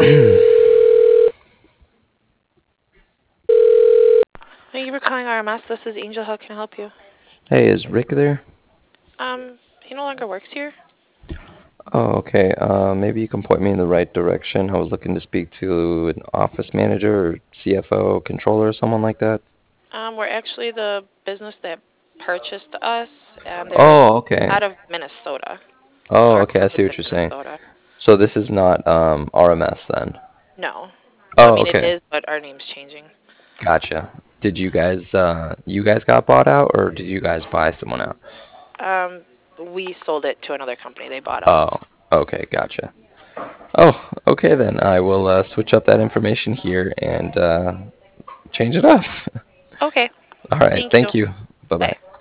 Thank you for calling RMS. This is Angel. How can I help you? Hey, is Rick there? He no longer works here. Oh, okay. Maybe you can point me in the right direction. I was looking to speak to an office manager or CFO, controller, or someone like that. We're actually the business that purchased us, and they're Oh, okay. out of Minnesota. So Oh, our okay. I see office what in you're saying. Minnesota. So this is not RMS then. No. Well, I Oh, mean, it okay. is, but our name's changing. Gotcha. Did you guys got bought out or did you guys buy someone out? Um, we sold it to another company. They bought us. Oh, okay. Gotcha. Oh, okay then. I will switch up that information here and change it up. Okay. All right. Thank you. Thank you. Bye Bye. bye.